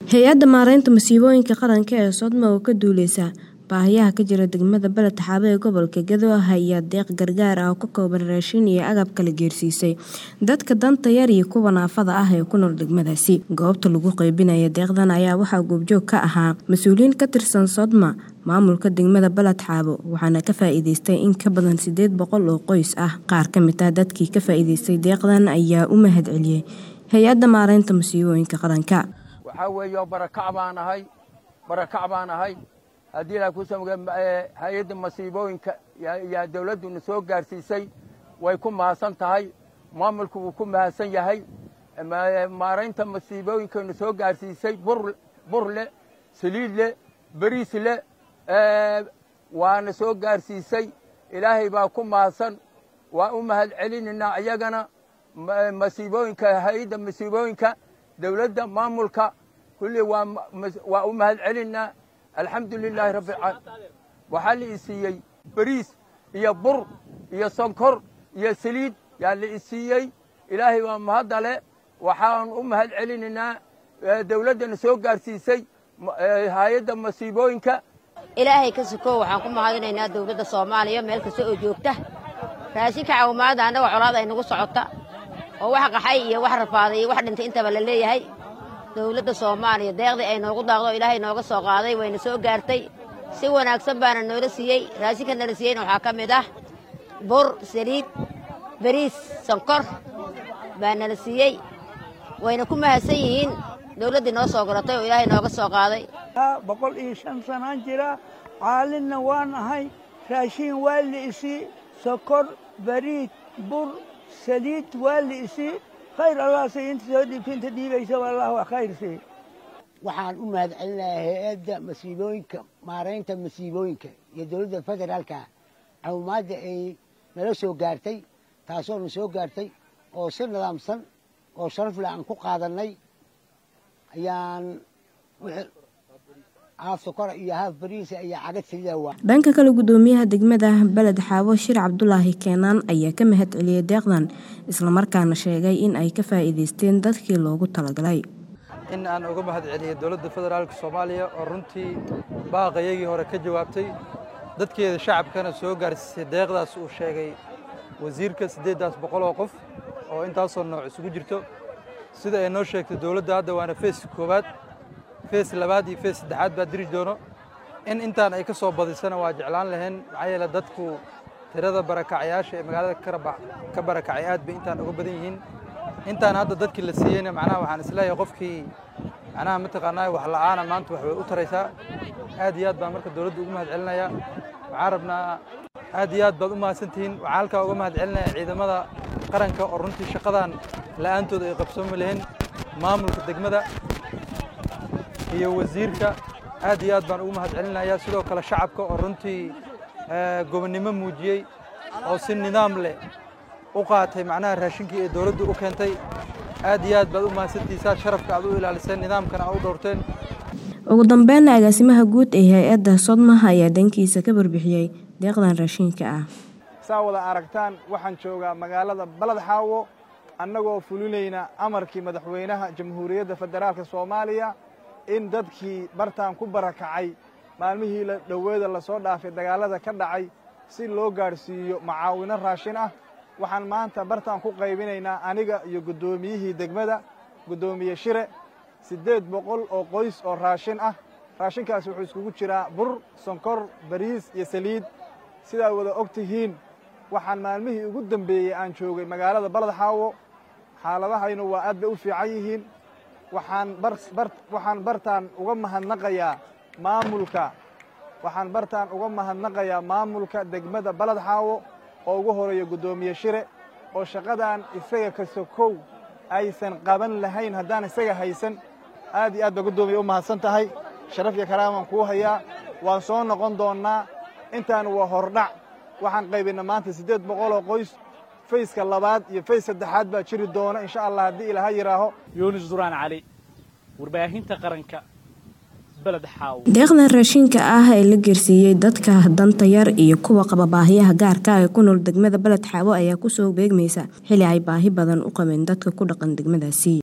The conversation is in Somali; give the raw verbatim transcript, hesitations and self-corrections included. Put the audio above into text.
Hay'adda Maareynta Masiibooyinka Qaranka ee Sodma oo ka duuleysa baahiyaha ka jira degmada Balad Xaabo ee gobolka Gedo ayaa deeq gargaar ah oo ka kooban raashin iyo agab kala gaarsiisay dadka danta yar iyo kuwa naafada ah ee ku nool degmadaasi. Goobta lagu qaybinayo deeqdan ayaa waxaa goobjoog ka ahaa mas'uuliyiin ka tirsan Sodma, maamulka degmada Balad Xaabo, waxaana ka faa'iideystay in ka badan sideed boqol oo qoys ah. Qaar ka mid ah dadkii ka faa'iideystay deeqdan ayaa u mahadceliyay Hay'adda Maareynta Masiibooyinka Qaranka. waxaa weeyo barakac baan ahay barakac baan ahay haddii la ku samay hay'adda masiibooyinka ya dawladdu soo gaarsiisay way ku mahadsan tahay maamulku wuu ku mahadsan yahay maareynta masiibooyinka soo gaarsiisay bur burle saliidle bariisle waana soo gaarsiisay ilaahay baa ku mahadsan waa u mahad celinayna ayagana masiibooyinka hay'adda masiibooyinka dawladda maamulka kulli waa waa u mahad celinaa alxamdulilaahi rabbil caalamiin. waxaa la isiiyey bariis iyo bur iyo sonkor iyo saliid yaa la isiiyey ilaahay waa mahadale. waxaan u mahad celinaynaa dawladdana soo gaarsiisay hay'adda masiibooyinka. ilaahay ka suko waxaan ku mahadinaynaa dawladda Soomaaliya meel kasta oo joogta raashinka caawimaad anaga colaad ay nagu socota oo wax qaxay iyo wax rafaaday wax dhintay intaba la leeyahay. dawladda Soomaaliya deeqdi ay noogu daaqdo ilaahay nooga soo qaaday wayna soo gaartay si wanaagsan baana noola siiyay. raashinka nala siiyayna waxaa ka mid ah bur saliid bariis sonkor baana la siiyay wayna ku mahadsan yihiin dawladda noo soo garatay oo ilaahay nooga soo qaaday. boqol iyo shan sano jira caalinna waan ahay raashin waa la isi sokor bariid bur saliid waa la isi khayr Allah si inta soo dhiibinta dhiibaysa wallahu khayr si. waxaan u mahad celinayaa hay'adda masiibooyinka maareynta masiibooyinka iyo dawladda federaalka caawimaadda ay nala soo gaartay taasoo na soo gaartay oo si nidaamsan oo sharaf leh aan ku qaadanay ayaan haaf sokor iyo haaf bariis iyo cagad saliid ah. Dhanka kale gudoomiyaha degmada Balad Xaabo Shir Cabdullaahi Keenan ayaa ka mahad celiyay deeqdan isla markaana sheegay in ay ka faa'iideysteen dadkii loogu talagalay. in aan uga mahad celiyo dawladda federaalka Soomaaliya oo runtii baaqayagii hore ka jawaabtay dadkeeda shacabkana soo gaarsiisay deeqdaas uu sheegay wasiirka sideed boqol oo qof oo intaas oo nooc isugu jirto sida ay noo sheegtay dawladda hadda waana face koobaad face labaad iyo face saddexaad baa diri doono in intaan ay ka soo badisana waa jeclaan lahayn maxaa yeelay dadku tirada barakacayaasha ee magaalada ka barakacay aad bay intaan uga badan yihiin. intaan hadda dadkii la siiyeyna macnaha waxaan isleeyahay qofkii macnaha mataqaanaa wax la'aana maanta wax way u taraysaa. aad iyo aad baan marka dawladda ugu mahad celinayaa. waxaan rabnaa aad iyo aad baad u mahadsantihiin. waxaan halkaa uga mahad celinayaa ciidamada qaranka oo runtii shaqadan la'aantooda ay qabsoomi lahayn maamulka degmada iyo wasiirka aad iyo aad baan ugu mahad celinayaa. sidoo kale shacabka oo runtii gobonnimo muujiyey oo si nidaam leh u qaatay macnaha raashinkii ee dawladdu u keentay. aad iyo aad baad u mahadsantihiin sharafka aad u ilaaliseen nidaamkana aad u dhowrteen. ugu dambeyn agaasimaha guud ee hay'adda Sodma ayaa dankiisa ka barbixiyay deeqdan raashinka ah. saa wada aragtaan waxaan joogaa magaalada Balad Xaabo annagoo fulinayna amarkii madaxweynaha Jamhuuriyadda Federaalka Soomaaliya in dadkii bartaan ku barakacay maalmihii la dhaweeda la soo dhaafay dagaalada ka dhacay si loo gaarsiiyo macaawino raashin ah. waxaan maanta bartaan ku qaybinaynaa aniga iyo gudoomiyihii degmada gudoomiye Shire sideed boqol oo qoys oo raashin ah. raashinkaas wuxuu iskugu jiraa bur sonkor bariis iyo saliid. sidaa wada ogtihiin waxaan maalmihii ugu dambeeyay aan joogay magaalada Balad Xaabo xaaladahaynu waa aad bay u fiican yihiin. waxaan bar waxaan bartaan uga mahadnaqayaa maamulka waxaan bartaan uga mahadnaqayaa maamulka degmada Balad Xaabo oo ugu horeeya gudoomiye Shire oo shaqadan isaga ka sokow aysan qaban lahayn haddaan isaga haysan. aad iyo aad ba gudoomiye u mahadsan tahay. sharaf iyo karaamaan kuu hayaa. waan soo noqon doonaa. intaan waa hordhac. waxaan qaybinaa maanta sideed boqol oo qoys. fayska labaad iyo fays saddexaad baa jiri doona insha Allah haddii Ilaahay yiraaho. Yuunus Duraan Cali warbaahinta qaranka Balad Xaabo. deeqdan raashinka ah ee la gaarsiiyay dadka danta yar iyo kuwa qaba baahiyaha gaarka ah ee ku nool degmada Balad Xaabo ayaa ku soo beegmaysa xilli ay baahi badan u qabeen dadka ku dhaqan degmadaasi.